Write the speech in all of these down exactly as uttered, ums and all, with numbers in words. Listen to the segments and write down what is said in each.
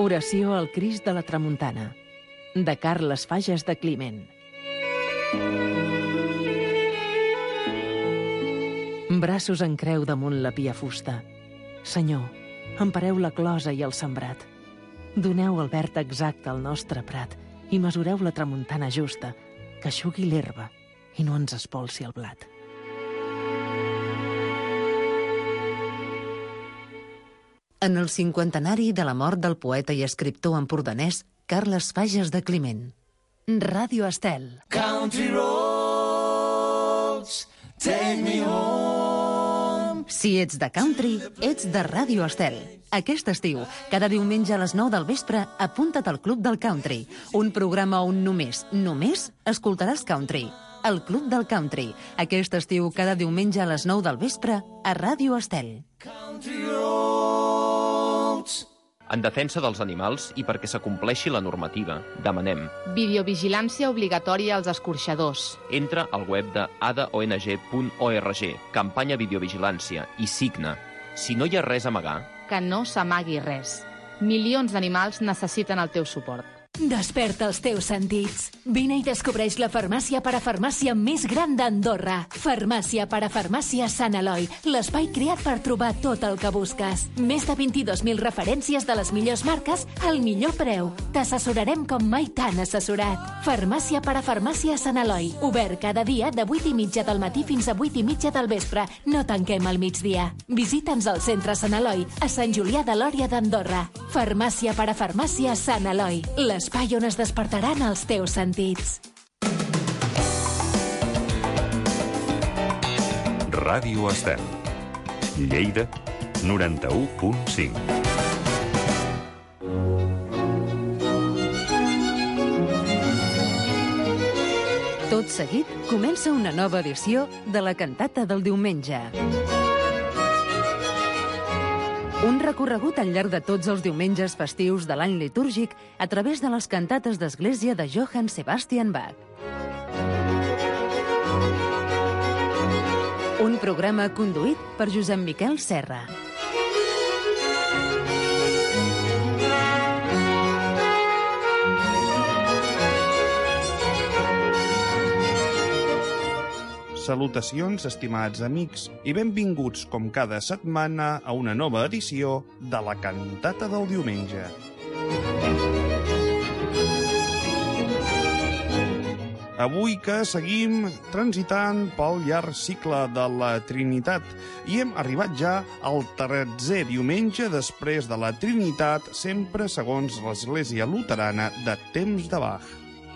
Oració al Crist de la Tramuntana, de Carles Fages de Climent. Braços en creu damunt la pia fusta. Senyor, empareu la closa i el sembrat. Doneu el verd exacte al nostre prat i mesureu la tramuntana justa, que eixugui l'herba i no ens espolsi el blat. En el cinquantenari de la mort del poeta i escriptor empordanès Carles Fages de Climent. Ràdio Estel. Country roads, take me home. Si ets de country, ets de Ràdio Estel. Aquest estiu, cada diumenge a les nou del vespre, apunta't al Club del Country, un programa on només, només, escoltaràs country. El Club del Country, aquest estiu, cada diumenge a les nou del vespre, a Ràdio Estel. Country roads. En defensa dels animals i perquè s'acompleixi la normativa, demanem videovigilància obligatòria als escorxadors. Entra al web de a d o n g punt org, campanya videovigilància, i signa. Si no hi ha res a amagar, Que no s'amagui res. Milions d'animals necessiten el teu suport. Desperta els teus sentits. Vine i descobreix la farmàcia parafarmàcia més gran d'Andorra. Farmàcia parafarmàcia Sant Eloi, l'espai creat per trobar tot el que busques. Més de vint-i-dos mil referències de les millors marques al millor preu. T'assessorarem com mai t'han assessorat. Farmàcia parafarmàcia Sant Eloi, obert cada dia de vuit i mitja del matí fins a vuit i mitja del vespre. No tanquem al migdia. Visita'ns al centre Sant Eloi, a Sant Julià de Lòria d'Andorra. Farmàcia parafarmàcia Sant Eloi, les espai on es despertaran els teus sentits. Ràdio Estel. Lleida, noranta-u punt cinc. Tot seguit comença una nova edició de la cantata del diumenge. Un recorregut al llarg de tots els diumenges festius de l'any litúrgic a través de les cantates d'església de Johann Sebastian Bach. Un programa conduït per Josep Miquel Serra. Salutacions, estimats amics, i benvinguts, com cada setmana, a una nova edició de la cantata del diumenge. Avui que seguim transitant pel llarg cicle de la Trinitat i hem arribat ja al tretzè diumenge després de la Trinitat, sempre segons l'Església Luterana de temps de Bach.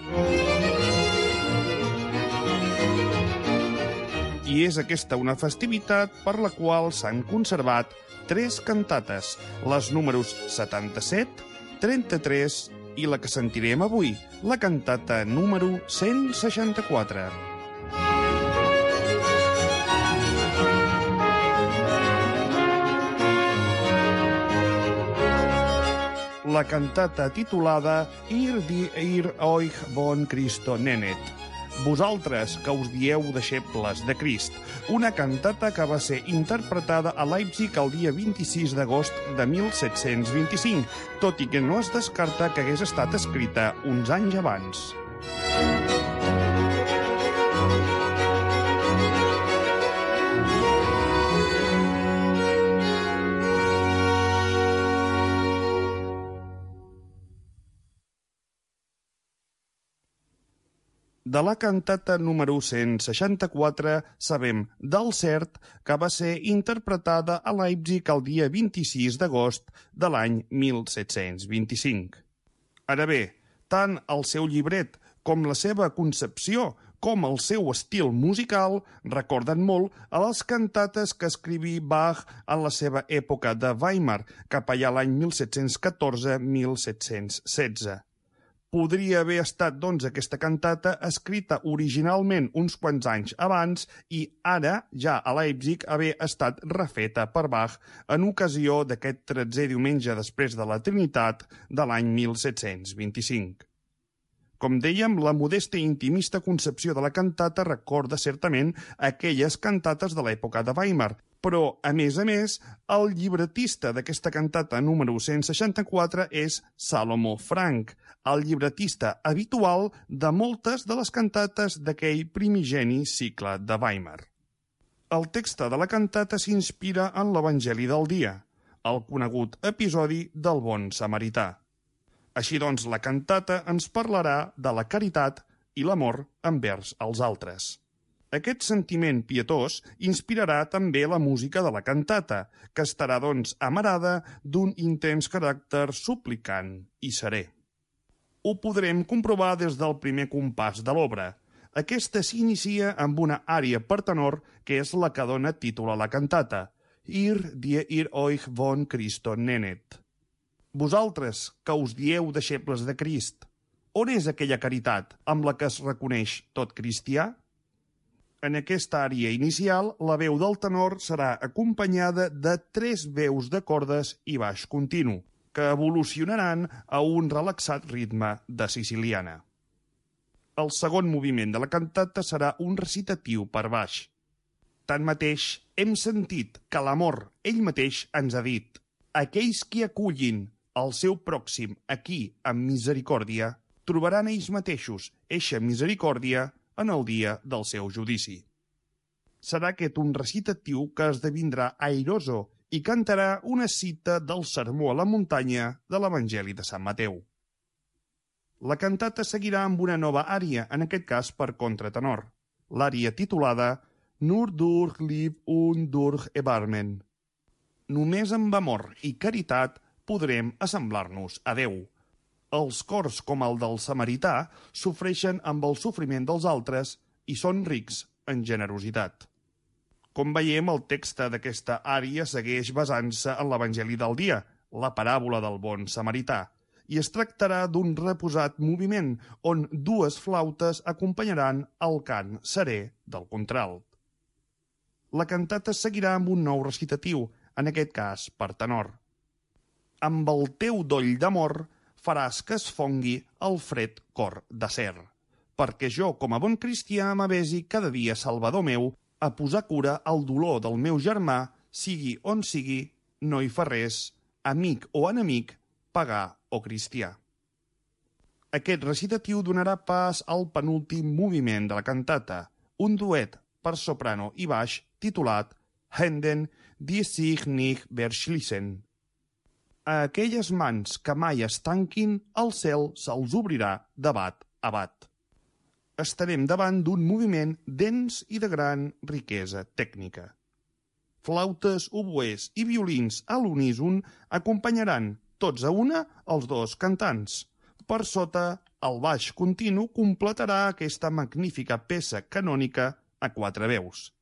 I és aquesta una festivitat per la qual s'han conservat tres cantates, les números setanta-set, trenta-tres i la que sentirem avui, la cantata número cent seixanta-quatre. La cantata titulada Ir die ihr euch von Christo nennet. Vosaltres que us dieu deixebles de Crist, una cantata que va ser interpretada a Leipzig el dia vint-i-sis d'agost de mil set-cents vint-i-cinc, tot i que no es descarta que hagués estat escrita uns anys abans. De la cantata número cent seixanta-quatre sabem del cert que va ser interpretada a Leipzig el dia vint-i-sis d'agost de l'any mil set-cents vint-i-cinc. Ara bé, tant el seu llibret com la seva concepció com el seu estil musical recorden molt a les cantates que escriví Bach en la seva època de Weimar, cap allà l'any mil set-cents catorze a mil set-cents setze. Podria haver estat, doncs, aquesta cantata escrita originalment uns quants anys abans i ara, ja a Leipzig, haver estat refeta per Bach en ocasió d'aquest tretzè diumenge després de la Trinitat de l'any mil set-cents vint-i-cinc. Com dèiem, la modesta i intimista concepció de la cantata recorda certament aquelles cantates de l'època de Weimar, però, a més a més, el llibretista d'aquesta cantata número cent seixanta-quatre és Salomo Frank, el llibretista habitual de moltes de les cantates d'aquell primigeni cicle de Weimar. El text de la cantata s'inspira en l'Evangeli del dia, el conegut episodi del bon samarità. Així doncs, la cantata ens parlarà de la caritat i l'amor envers els altres. Aquest sentiment pietós inspirarà també la música de la cantata, que estarà, doncs, amarada d'un intens caràcter suplicant i serè. Ho podrem comprovar des del primer compàs de l'obra. Aquesta s'inicia amb una ària per tenor, que és la que dona títol a la cantata, Ir die ihr euch von Christo nennet. Vosaltres, que us dieu deixebles de Crist, on és aquella caritat amb la que es reconeix tot cristià? En aquesta ària inicial, la veu del tenor serà acompanyada de tres veus de cordes i baix continu, que evolucionaran a un relaxat ritme de siciliana. El segon moviment de la cantata serà un recitatiu per baix. Tanmateix, hem sentit que l'amor ell mateix ens ha dit: aquells qui acullin el seu pròxim aquí amb misericòrdia, trobaran ells mateixos eixa misericòrdia en el dia del seu judici. Serà aquest un recitatiu que esdevindrà airoso i cantarà una cita del sermó a la muntanya de l'Evangeli de Sant Mateu. La cantata seguirà amb una nova ària, en aquest cas per contratenor, l'ària titulada Nur durch Lieb und durch Erbarmen. Només amb amor i caritat podrem assemblar-nos a Déu. Els cors, com el del samarità, sofreixen amb el sofriment dels altres i són rics en generositat. Com veiem, el text d'aquesta ària segueix basant-se en l'Evangeli del dia, la paràbola del bon samarità, i es tractarà d'un reposat moviment on dues flautes acompanyaran el cant serè del contralt. La cantata seguirà amb un nou recitatiu, en aquest cas per tenor. Amb el teu doll d'amor faràs que es fongui el fred cor d'acer, perquè jo, com a bon cristià, m'avesi cada dia, Salvador meu, a posar cura al dolor del meu germà, sigui on sigui, no hi fa res, amic o enemic, pagà o cristià. Aquest recitatiu donarà pas al penúltim moviment de la cantata, un duet per soprano i baix titulat Händen, die sich nicht verschließen. A aquelles mans que mai es tanquin, el cel se'ls obrirà de bat a bat. Estarem davant d'un moviment dens i de gran riquesa tècnica. Flautes, oboès i violins a l'uníson acompanyaran tots a una els dos cantants. Per sota, el baix continu completarà aquesta magnífica peça canònica a quatre veus.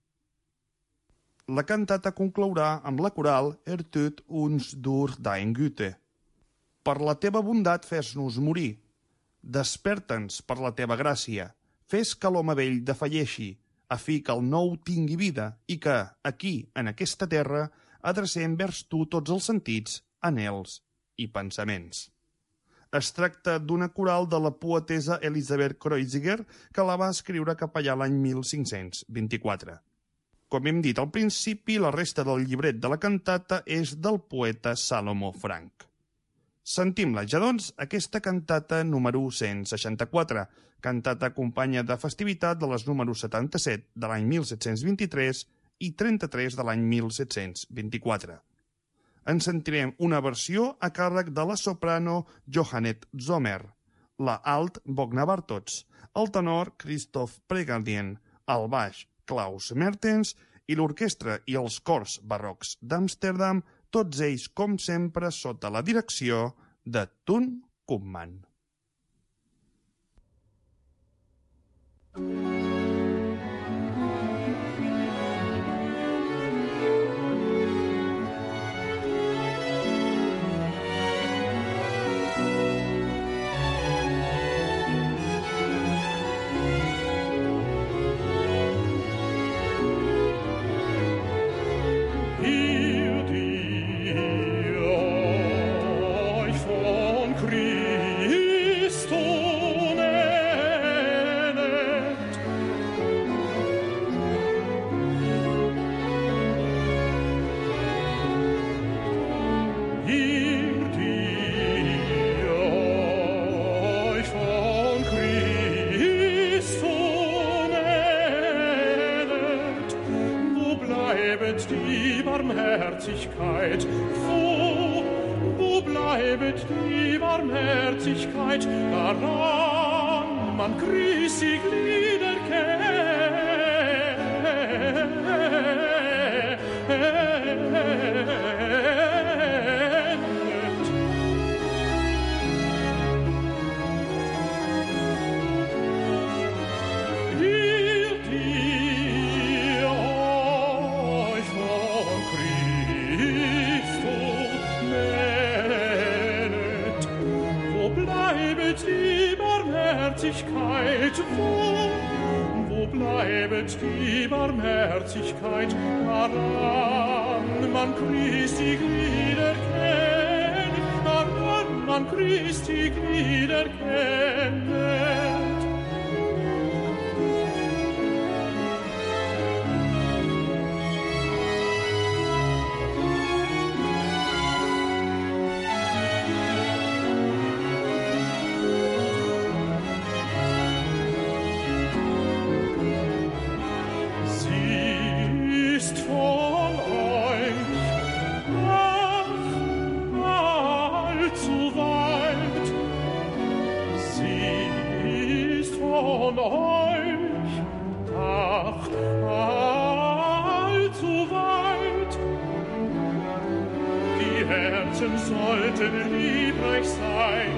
La cantata conclourà amb la coral Ertut uns durch dein Güte. Per la teva bondat fes-nos morir. Desperta'ns per la teva gràcia. Fes que l'home vell defalleixi, a fi que el nou tingui vida i que, aquí, en aquesta terra, adrecem vers tu tots els sentits, anhels i pensaments. Es tracta d'una coral de la poetessa Elisabeth Kreuziger que la va escriure cap allà l'any mil cinc-cents vint-i-quatre. Com hem dit al principi, la resta del llibret de la cantata és del poeta Salomo Frank. Sentim-la ja, doncs, aquesta cantata número cent seixanta-quatre, cantata companya de festivitat de les números setanta-set de l'any mil set-cents vint-i-tres i trenta-tres de l'any mil set-cents vint-i-quatre. En sentirem una versió a càrrec de la soprano Johannet Zomer, la alt Bogna Bartots, el tenor Christoph Pregaldien, el baix Klaus Mertens i l'orquestra i els cors barrocs d'Amsterdam, tots ells, com sempre, sota la direcció de Tun Koopman. Von Christ bleibet die Barmherzigkeit? Wo, wo bleibet die Barmherzigkeit? Daran man Christi Glieder kennt. Wo, wo bleibet die Barmherzigkeit, daran man Christi Glieder kennt, daran man Christi Glieder kennt. Sollten liebreich sein.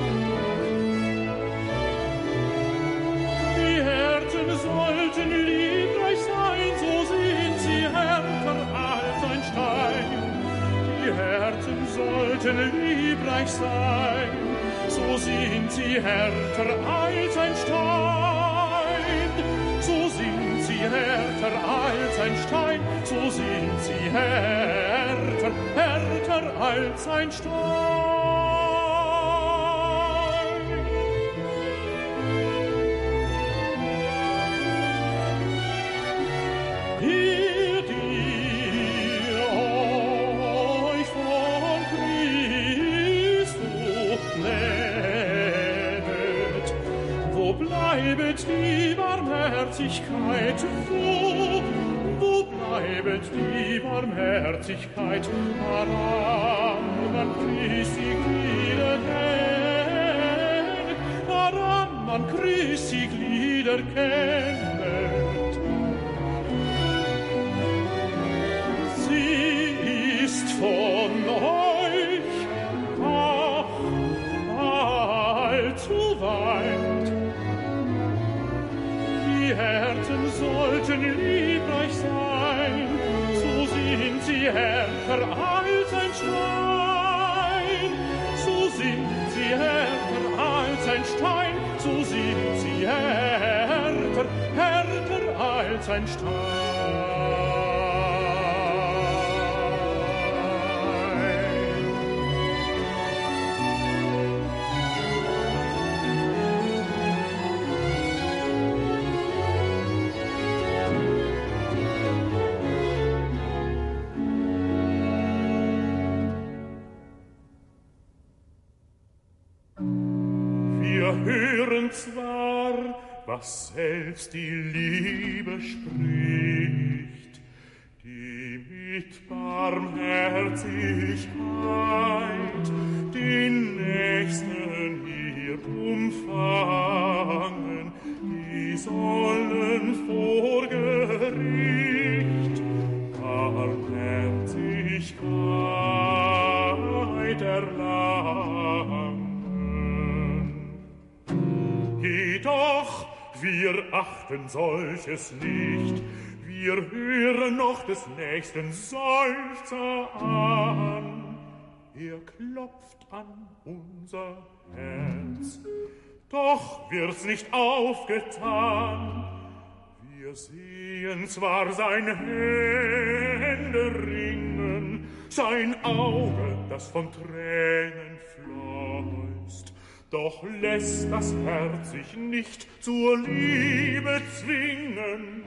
Die Herzen sollten liebreich sein, so sind sie härter als ein Stein. Die Herzen sollten liebreich sein, so sind sie härter als ein Stein. So sind sie härter als ein Stein, so sind sie härter, härter als ein Stein. Ihr, die euch von Christus nennet, wo bleibet die Barmherzigkeit? Wo, wo bleibet die Barmherzigkeit? Daran man Christi Glieder kennt, daran man Christi Glieder kennt. Sie ist von euch, ach, allzu weit. Die Herzen sollten liebreich sein, so sind sie härter als ein Stein. So sind sie härter als ein Stein, so sind sie härter, härter als ein Stein. Hören zwar, was selbst die Liebe spricht, die mit Barmherzigkeit den Nächsten hier umfangen, die sollen vor Gericht Barmherzigkeit erlangen. Jedoch, wir achten solches nicht, wir hören noch des Nächsten Seufzer an. Er klopft an unser Herz, doch wird's nicht aufgetan. Wir sehen zwar sein Händeringen, sein Auge, das von Tränen fließt, doch lässt das Herz sich nicht zur Liebe zwingen.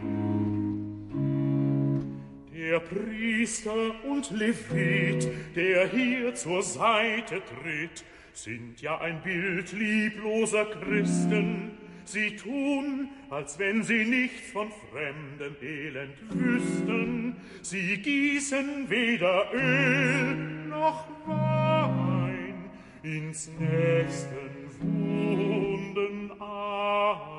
Der Priester und Levit, der hier zur Seite tritt, sind ja ein Bild liebloser Christen, Sie tun, als wenn sie nichts von fremdem Elend wüssten. Sie gießen weder Öl noch Wein ins nächsten Wunden ein.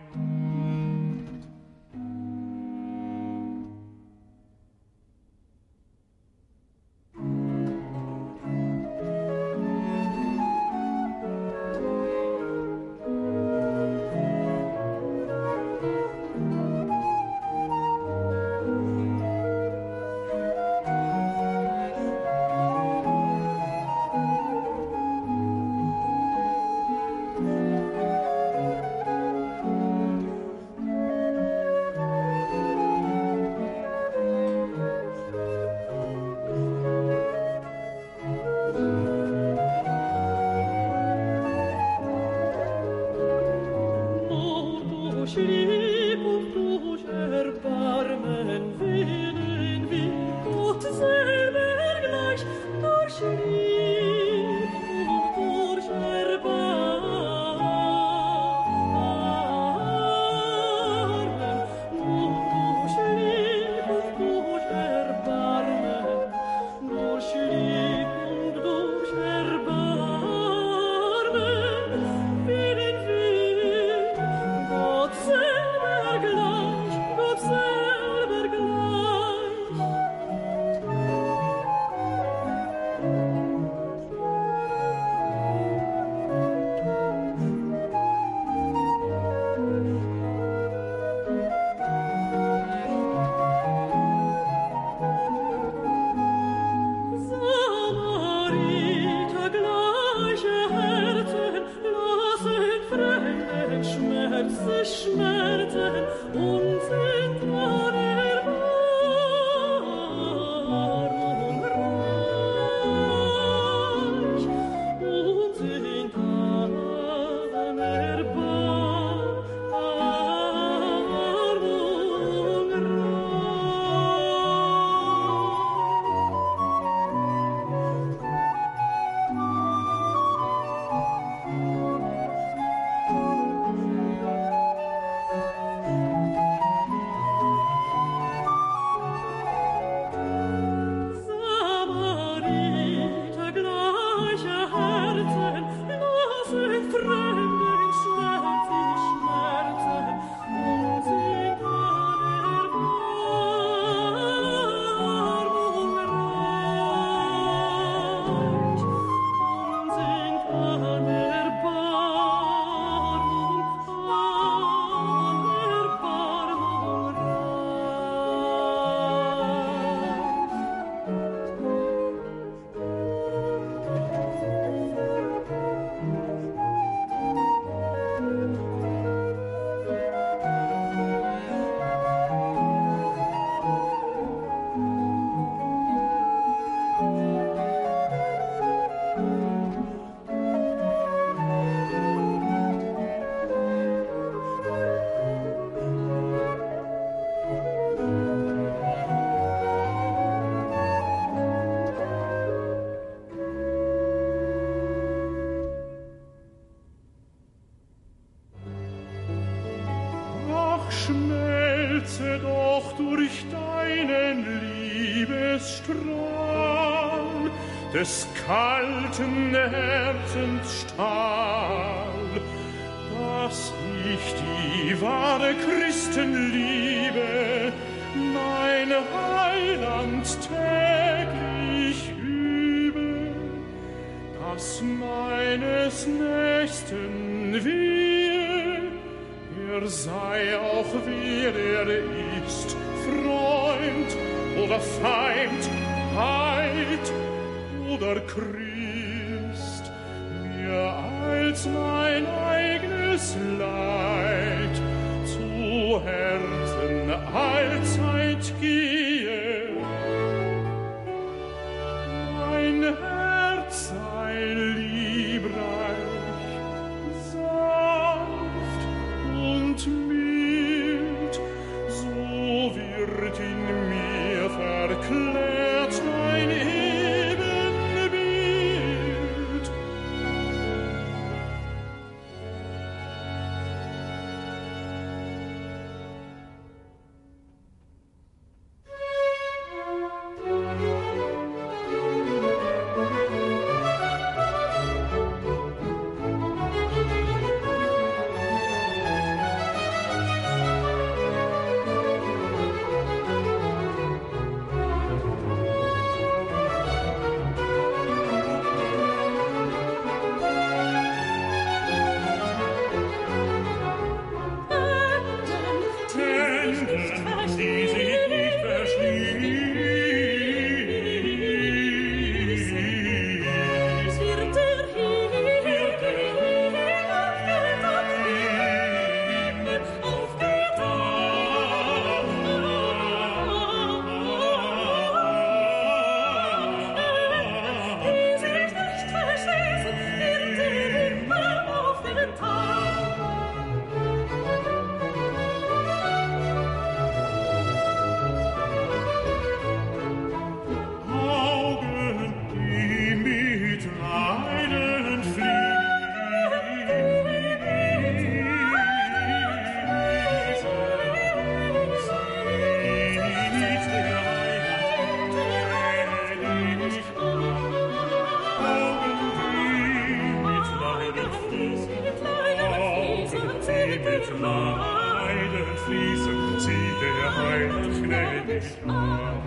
Schmelze doch durch deinen Liebesstrahl des kalten Herzens Stahl, dass ich die wahre Christenliebe, mein Heiland täglich übe, dass meines Nächsten Wehe, er sei auch wer er ist, Freund oder Feind, Heid oder Christ, mir als mein eigenes Leid zu Herzen allzeit gehe. Mein Herz sei liebreich, sanft und mild, so wird in mir verklärt dein Ebenbild. fließen, sieh der Heiland gnädig an.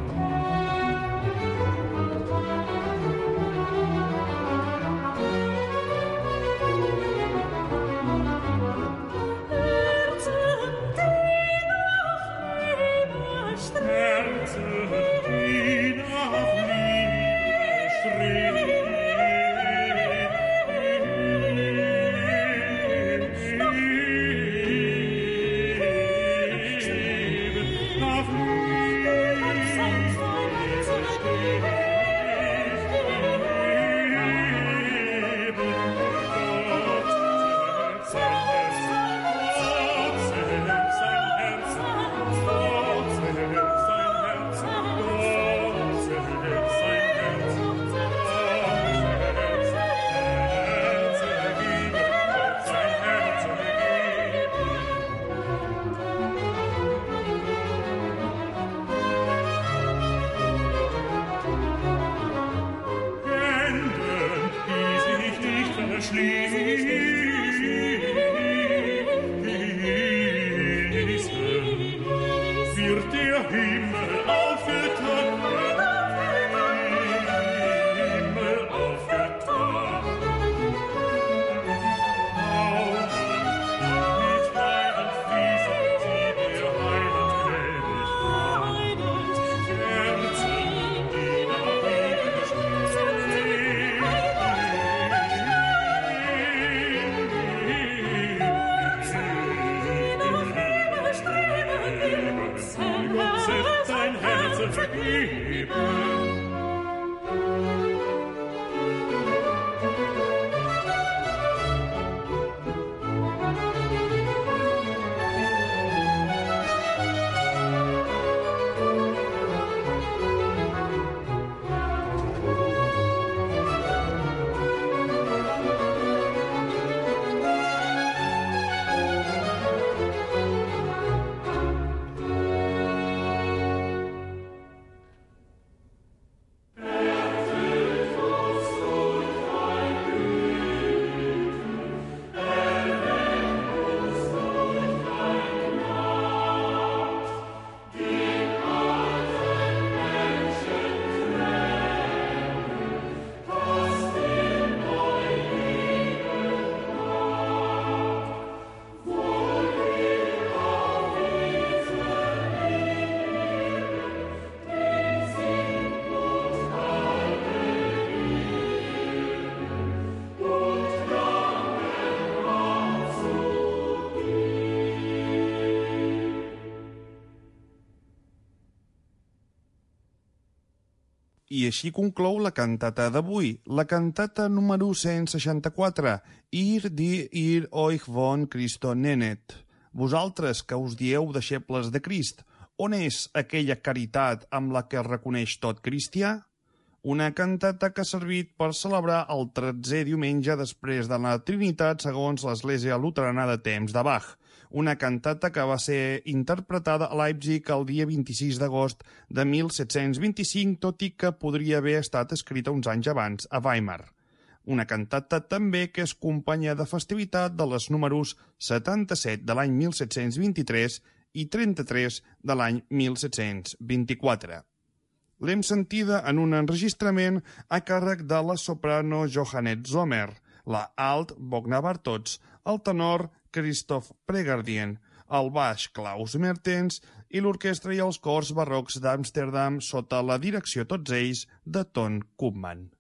I així conclou la cantata d'avui, la cantata número cent seixanta-quatre, Ir die ihr euch von Christo nennet. Vosaltres que us dieu deixebles de Crist, on és aquella caritat amb la que es reconeix tot cristià? Una cantata que ha servit per celebrar el tretzè diumenge després de la Trinitat segons l'Església Luterana de temps de Bach. Una cantata que va ser interpretada a Leipzig el dia vint-i-sis d'agost de mil set-cents vint-i-cinc, tot i que podria haver estat escrita uns anys abans a Weimar. Una cantata també que és companya de festivitat de les números setanta-set de l'any mil set-cents vint-i-tres i trenta-tres de l'any mil set-cents vint-i-quatre. L'hem sentida en un enregistrament a càrrec de la soprano Johannet Sommer, la alt Bogna Bartots, el tenor Christoph Pregardien, el baix Klaus Mertens i l'orquestra i els cors barrocs d'Amsterdam sota la direcció tots ells de Ton Koopman.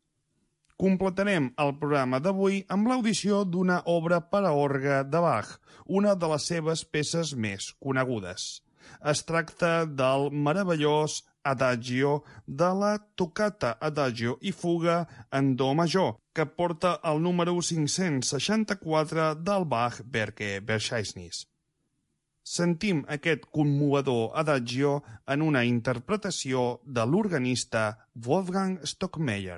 Completarem el programa d'avui amb l'audició d'una obra per a orgue de Bach, una de les seves peces més conegudes. Es tracta del meravellós Adagio de la Toccata Adagio i Fuga en do major, que porta el número cinc-cents seixanta-quatre del Bach Werke Verzeichnis. Sentim aquest commovedor Adagio en una interpretació de l'organista Wolfgang Stockmeyer.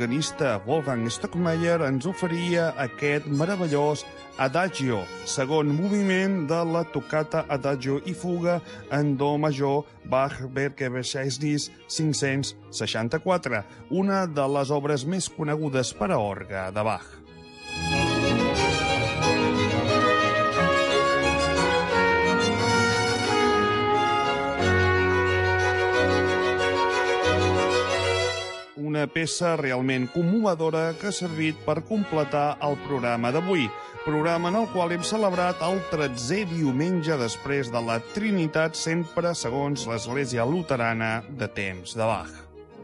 l'organista Wolfgang Stockmeyer ens oferia aquest meravellós Adagio, segon moviment de la toccata Adagio i fuga en do major Bach Werkverzeichnis cinc-cents seixanta-quatre, una de les obres més conegudes per a orgue de Bach. Una peça realment commovedora que ha servit per completar el programa d'avui, programa en el qual hem celebrat el tretzè diumenge després de la Trinitat, sempre segons l'Església Luterana de temps de Bach.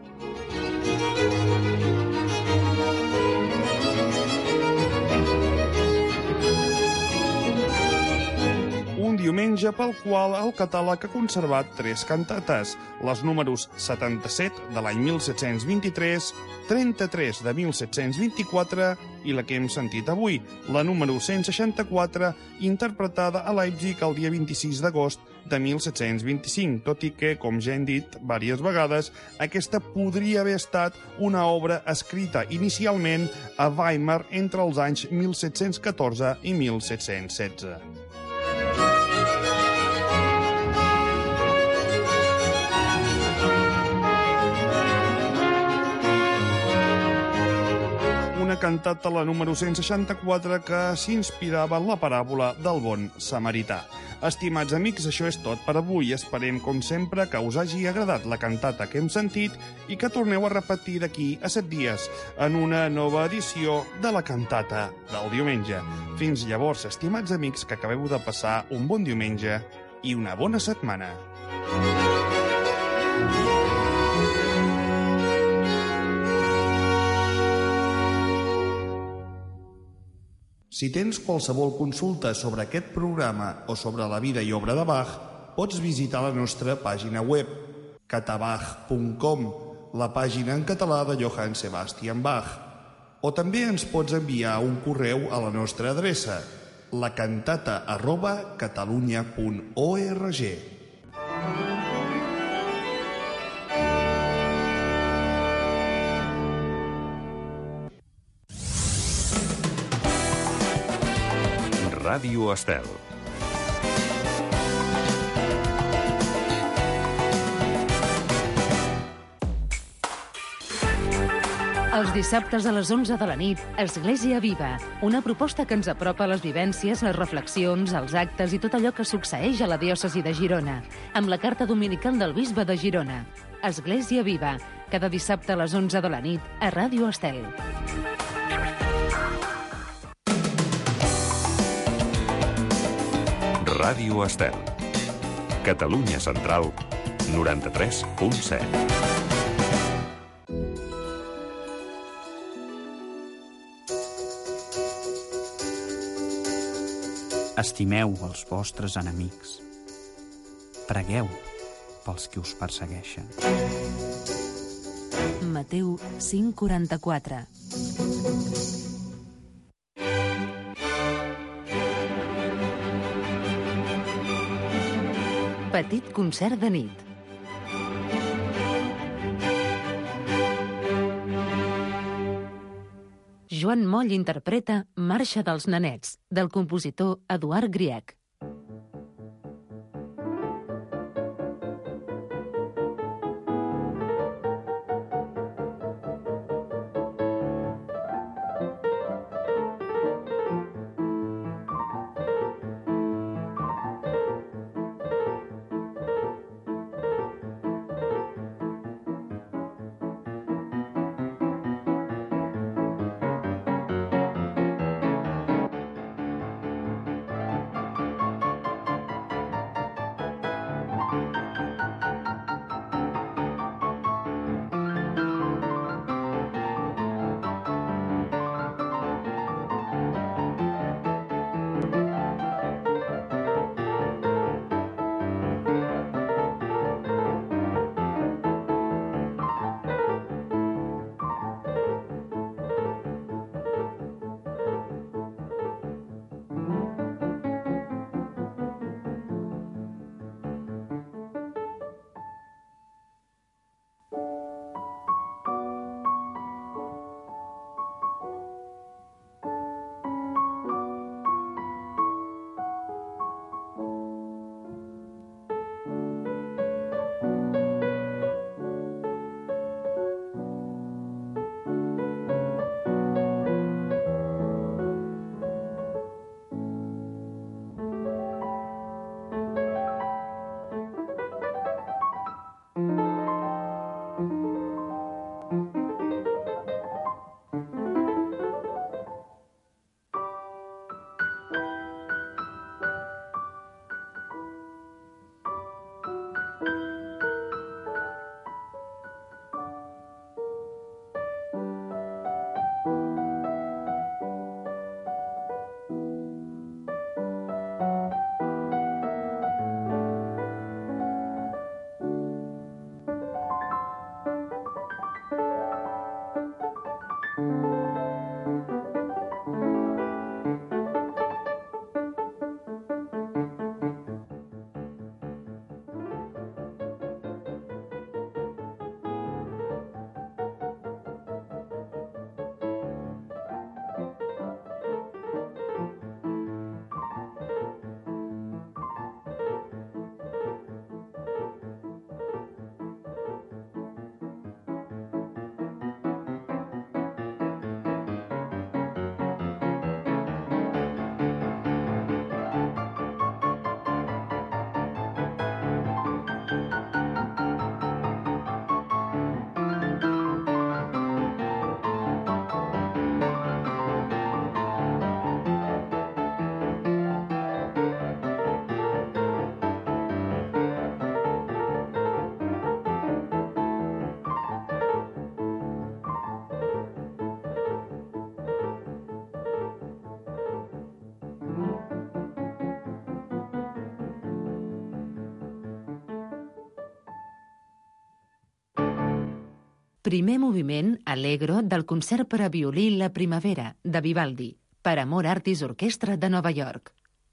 Un diumenge pel qual el catàleg ha conservat tres cantates, les números setanta-set de l'any mil set-cents vint-i-tres, trenta-tres de mil set-cents vint-i-quatre i la que hem sentit avui, la número cent seixanta-quatre, interpretada a Leipzig el dia vint-i-sis d'agost de mil set-cents vint-i-cinc, tot i que, com ja hem dit diverses vegades, aquesta podria haver estat una obra escrita inicialment a Weimar entre els anys mil set-cents catorze i mil set-cents setze. Una cantata, la número cent seixanta-quatre, que s'inspirava en la paràbola del bon samarità. Estimats amics, això és tot per avui. Esperem, com sempre, que us hagi agradat la cantata que hem sentit i que torneu a repetir d'aquí a set dies en una nova edició de la cantata del diumenge. Fins llavors, estimats amics, que acabeu de passar un bon diumenge i una bona setmana. Si tens qualsevol consulta sobre aquest programa o sobre la vida i obra de Bach, pots visitar la nostra pàgina web, catabach punt com, la pàgina en català de Johann Sebastian Bach. O també ens pots enviar un correu a la nostra adreça, lacantata arroba catalunya punt org. Ràdio Estel. Els dissabtes a les onze de la nit, Església Viva, una proposta que ens apropa a les vivències, les reflexions, els actes i tot allò que succeeix a la diòcesi de Girona, amb la carta dominical del bisbe de Girona. Església Viva, cada dissabte a les onze de la nit, a Ràdio Estel. Ràdio Estel. Catalunya Central, noranta-tres punt set. Estimeu els vostres enemics. Pregueu pels que us persegueixen. Mateu cinc quaranta-quatre. Petit concert de nit. Joan Moll interpreta Marxa dels nenets, del compositor Eduard Grieg. Primer moviment, Allegro, del concert per a violí La primavera, de Vivaldi, per Amor Artis Orquestra de Nova York.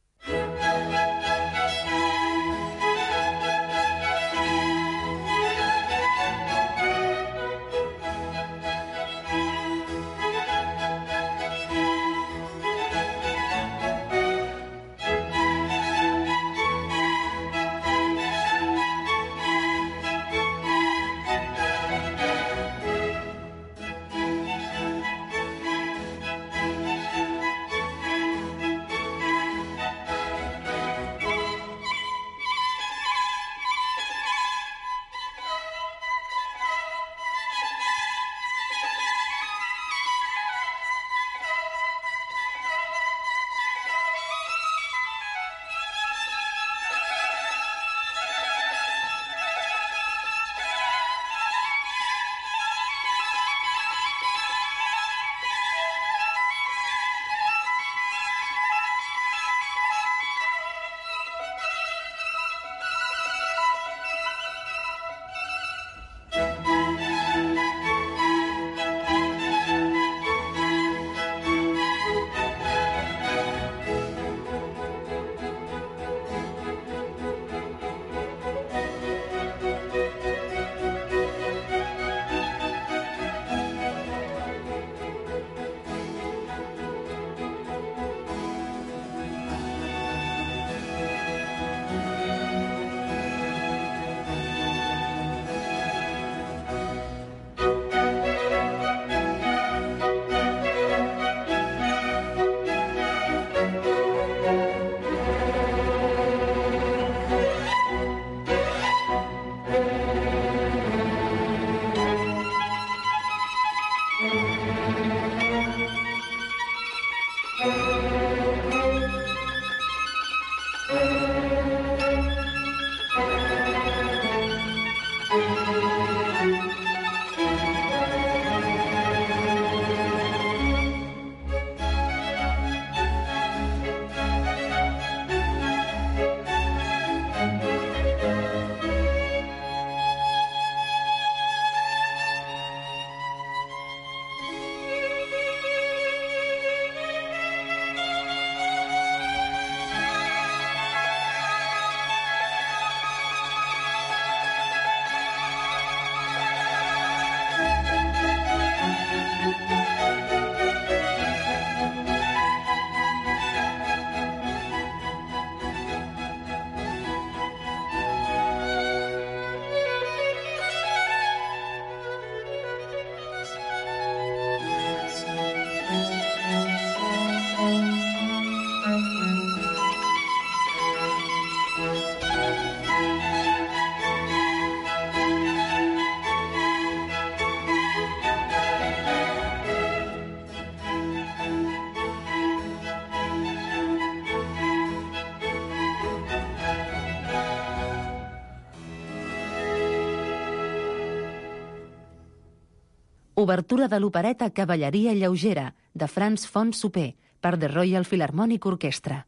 Obertura de l'opereta Cavalleria lleugera, de Franz von Suppé, per The Royal Philharmonic Orchestra.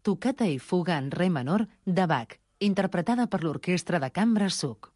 Tocata i fuga en re menor de Bach, interpretada per l'Orquestra de Cambra Suc.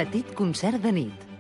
Petit concert de nit.